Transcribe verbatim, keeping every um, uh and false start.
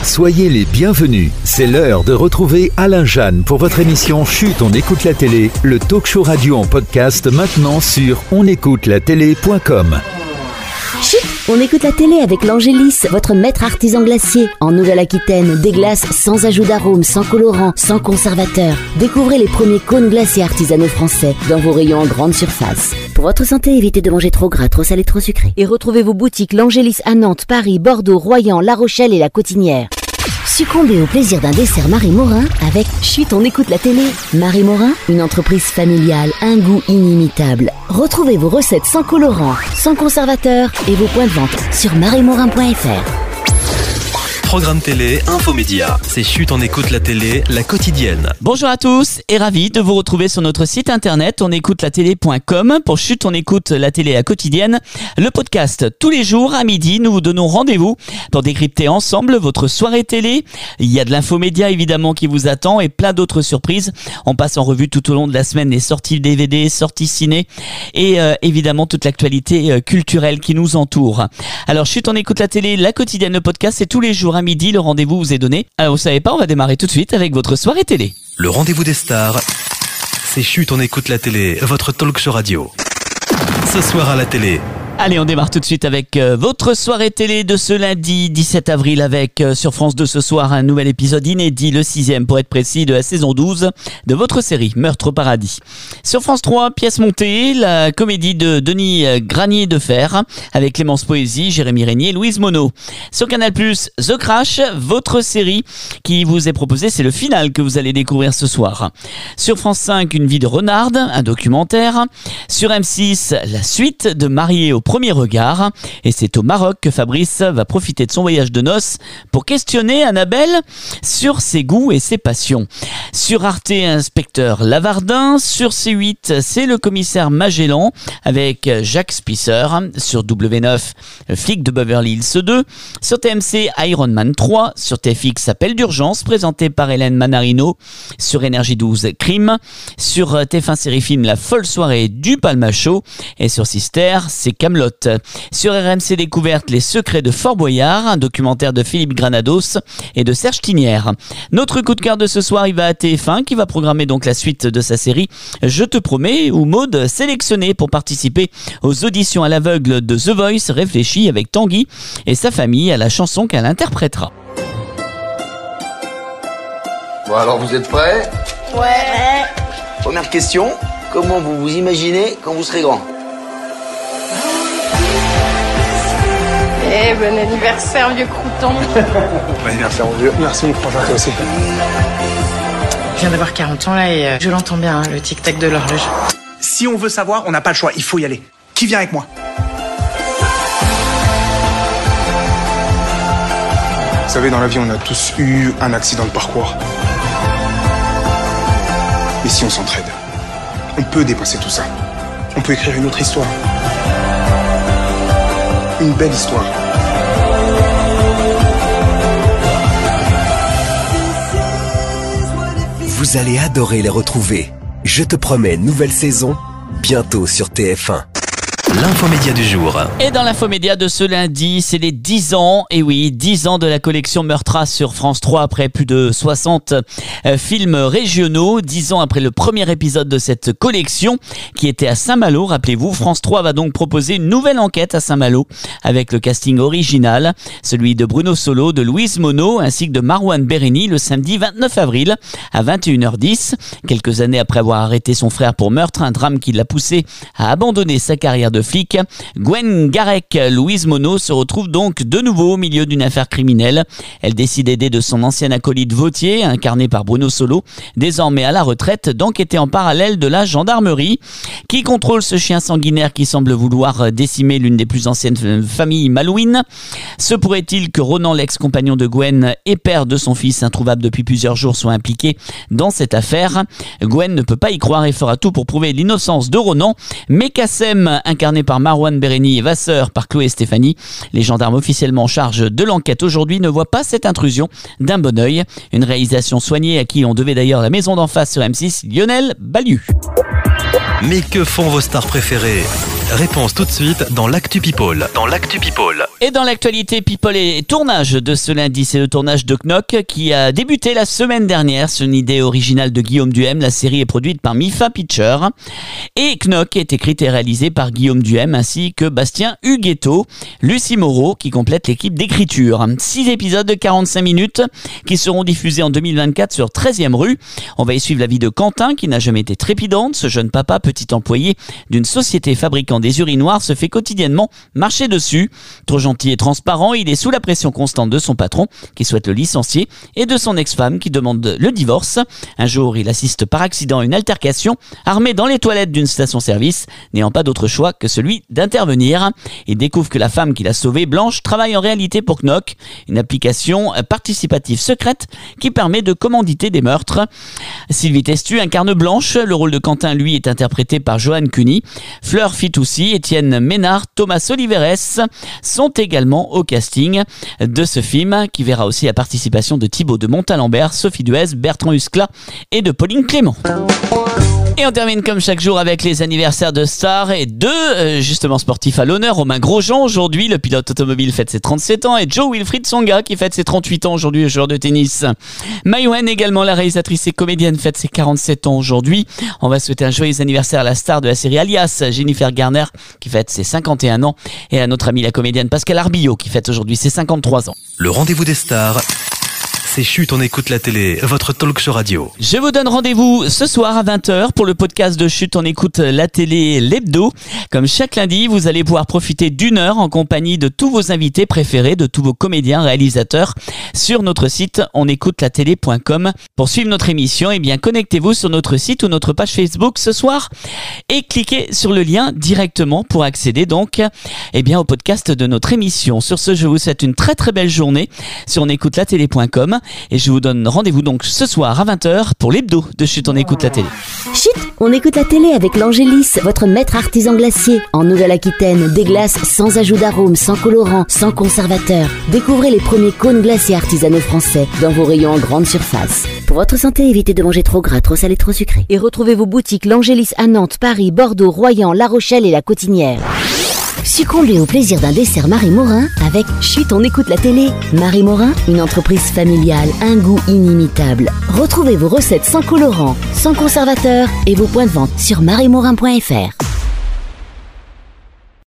Soyez les bienvenus. C'est l'heure de retrouver Alain Jeanne pour votre émission Chut, on écoute la télé, le talk show radio en podcast maintenant sur on écoute la télé point com. Chut, on écoute la télé avec l'Angélis, votre maître artisan glacier. En Nouvelle-Aquitaine, des glaces sans ajout d'arômes, sans colorant, sans conservateur. Découvrez les premiers cônes glacés artisanaux français dans vos rayons en grande surface. Pour votre santé, évitez de manger trop gras, trop salé, trop sucré. Et retrouvez vos boutiques l'Angélis à Nantes, Paris, Bordeaux, Royan, La Rochelle et La Cotinière. Succombez au plaisir d'un dessert Marie Morin avec Chut, on écoute la télé. Marie Morin, une entreprise familiale, un goût inimitable. Retrouvez vos recettes sans colorant, sans conservateur et vos points de vente sur marie morin point f r. Programme télé, infomédia. C'est Chut, on écoute la télé, la quotidienne. Bonjour à tous et ravi de vous retrouver sur notre site internet on écoute la télé point com pour Chut, on écoute la télé, la quotidienne. Le podcast, tous les jours à midi, nous vous donnons rendez-vous pour décrypter ensemble votre soirée télé. Il y a de l'infomédia évidemment qui vous attend et plein d'autres surprises. On passe en revue tout au long de la semaine les sorties D V D, sorties ciné et euh, évidemment toute l'actualité euh, culturelle qui nous entoure. Alors Chut, on écoute la télé, la quotidienne, le podcast, c'est tous les jours à midi, le rendez-vous vous est donné. Alors vous savez pas, on va démarrer tout de suite avec votre soirée télé. Le rendez-vous des stars, c'est Chut, on écoute la télé, votre talk show radio. Ce soir à la télé. Allez, on démarre tout de suite avec euh, votre soirée télé de ce lundi dix-sept avril avec euh, sur France deux ce soir un nouvel épisode inédit, le sixième pour être précis, de la saison douze de votre série Meurtre au paradis. Sur France trois, pièce montée, la comédie de Denis euh, Granier de Fer avec Clémence Poésy, Jérémy Régnier, Louise Monod. Sur Canal plus, The Crash, votre série qui vous est proposée, c'est le final que vous allez découvrir ce soir. Sur France cinq, Une vie de renarde, un documentaire. Sur M six, la suite de Marié au premier regard, et c'est au Maroc que Fabrice va profiter de son voyage de noces pour questionner Annabelle sur ses goûts et ses passions. Sur Arte, Inspecteur Lavardin. Sur C huit, c'est le commissaire Magellan avec Jacques Spicer. Sur W neuf, Flic de Beverly Hills deux. Sur T M C, Iron Man trois. Sur T F X, Appel d'urgence présenté par Hélène Manarino. Sur Énergie douze, Crime. Sur T F un Série Film, La folle soirée du Palmacho. Et sur Sister, c'est Camelot. Sur R M C Découverte, Les secrets de Fort Boyard, un documentaire de Philippe Granados et de Serge Tinière. Notre coup de cœur de ce soir, il va à T F un qui va programmer donc la suite de sa série Je te promets, où Maud, sélectionnée pour participer aux auditions à l'aveugle de The Voice, réfléchit avec Tanguy et sa famille à la chanson qu'elle interprétera. Bon alors vous êtes prêts ? Ouais. Première question, comment vous vous imaginez quand vous serez grand ? Eh, bon anniversaire, vieux crouton. Bon anniversaire, mon vieux. Merci, mon frangin, toi aussi. Je viens d'avoir quarante ans, là, et euh, je l'entends bien, hein, le tic-tac de l'horloge. Si on veut savoir, on n'a pas le choix. Il faut y aller. Qui vient avec moi ? Vous savez, dans la vie, on a tous eu un accident de parcours. Et si on s'entraide, on peut dépasser tout ça. On peut écrire une autre histoire. Une belle histoire. Vous allez adorer les retrouver. Je te promets, nouvelle saison, bientôt sur T F un. L'infomédia du jour. Et dans l'infomédia de ce lundi, c'est les dix ans, et oui, dix ans de la collection Meurtra sur France trois après plus de soixante euh, films régionaux, dix ans après le premier épisode de cette collection qui était à Saint-Malo, rappelez-vous. France trois va donc proposer une nouvelle enquête à Saint-Malo avec le casting original, celui de Bruno Solo, de Louise Monod ainsi que de Marouane Béréni le samedi vingt-neuf avril à vingt et une heures dix. Quelques années après avoir arrêté son frère pour meurtre, un drame qui l'a poussé à abandonner sa carrière de flic, Gwen Garec, Louise Monod, se retrouve donc de nouveau au milieu d'une affaire criminelle. Elle décide d'aider de son ancien acolyte Vautier, incarné par Bruno Solo, désormais à la retraite, d'enquêter en parallèle de la gendarmerie. Qui contrôle ce chien sanguinaire qui semble vouloir décimer l'une des plus anciennes familles malouines ? Se pourrait-il que Ronan, l'ex-compagnon de Gwen et père de son fils introuvable depuis plusieurs jours, soit impliqué dans cette affaire ? Gwen ne peut pas y croire et fera tout pour prouver l'innocence de Ronan, mais Kassem, incarné par Marouane Béréni et Vasseur par Chloé Stéphanie, les gendarmes officiellement en charge de l'enquête aujourd'hui ne voient pas cette intrusion d'un bon œil. Une réalisation soignée à qui on devait d'ailleurs La Maison d'en face sur M six, Lionel Baliu. Mais que font vos stars préférées ? Réponse tout de suite dans l'Actu People. Dans l'Actu People. Et dans l'actualité People et tournage de ce lundi, c'est le tournage de Knock qui a débuté la semaine dernière. C'est une idée originale de Guillaume Duhem. La série est produite par Mifa Pictures. Et Knock est écrite et réalisée par Guillaume Duhem ainsi que Bastien Huguetto, Lucie Moreau qui complète l'équipe d'écriture. Six épisodes de quarante-cinq minutes qui seront diffusés en deux mille vingt-quatre sur treizième rue. On va y suivre la vie de Quentin qui n'a jamais été trépidante. Ce jeune papa, petit employé d'une société fabriquant des urinoirs, se fait quotidiennement marcher dessus. Trop gentil et transparent, il est sous la pression constante de son patron qui souhaite le licencier et de son ex-femme qui demande le divorce. Un jour, il assiste par accident à une altercation armé dans les toilettes d'une station-service, n'ayant pas d'autre choix que celui d'intervenir. Il découvre que la femme qu'il a sauvée, Blanche, travaille en réalité pour Knock, une application participative secrète qui permet de commanditer des meurtres. Sylvie Testu incarne Blanche, le rôle de Quentin, lui, est interprété par Johan Cuny. Fleur Fitoussi, Étienne Ménard, Thomas Oliveres sont également au casting de ce film qui verra aussi la participation de Thibaut de Montalembert, Sophie Duez, Bertrand Huskla et de Pauline Clément. Et on termine comme chaque jour avec les anniversaires de stars et deux euh, justement sportifs à l'honneur. Romain Grosjean aujourd'hui, le pilote automobile, fête ses trente-sept ans, et Joe Wilfried Tsonga qui fête ses trente-huit ans aujourd'hui, le joueur de tennis. Mai Wen également, la réalisatrice et comédienne, fête ses quarante-sept ans aujourd'hui. On va souhaiter un joyeux anniversaire à la star de la série Alias, Jennifer Garner, qui fête ses cinquante et un ans, et à notre amie la comédienne Pascal Arbillot qui fête aujourd'hui ses cinquante-trois ans. Le rendez-vous des stars. C'est Chut, on écoute la télé, votre talk show radio. Je vous donne rendez-vous ce soir à vingt heures pour le podcast de Chut, on écoute la télé, l'hebdo. Comme chaque lundi, vous allez pouvoir profiter d'une heure en compagnie de tous vos invités préférés, de tous vos comédiens, réalisateurs, sur notre site on écoute la télé point com. Pour suivre notre émission, eh bien, connectez-vous sur notre site ou notre page Facebook ce soir et cliquez sur le lien directement pour accéder donc, eh bien, au podcast de notre émission. Sur ce, je vous souhaite une très très belle journée sur on écoute la télé point com. Et je vous donne rendez-vous donc ce soir à vingt heures pour l'hebdo de Chut, on écoute la télé. Chut, on écoute la télé avec l'Angélis, votre maître artisan glacier. En Nouvelle-Aquitaine, des glaces sans ajout d'arôme, sans colorant, sans conservateur. Découvrez les premiers cônes glaciers artisanaux français dans vos rayons en grande surface. Pour votre santé, évitez de manger trop gras, trop salé, trop sucré. Et retrouvez vos boutiques l'Angélis à Nantes, Paris, Bordeaux, Royan, La Rochelle et La Cotinière. Succombez au plaisir d'un dessert Marie Morin avec Chut, on écoute la télé. Marie Morin, une entreprise familiale, un goût inimitable. Retrouvez vos recettes sans colorant, sans conservateur et vos points de vente sur marie morin point f r.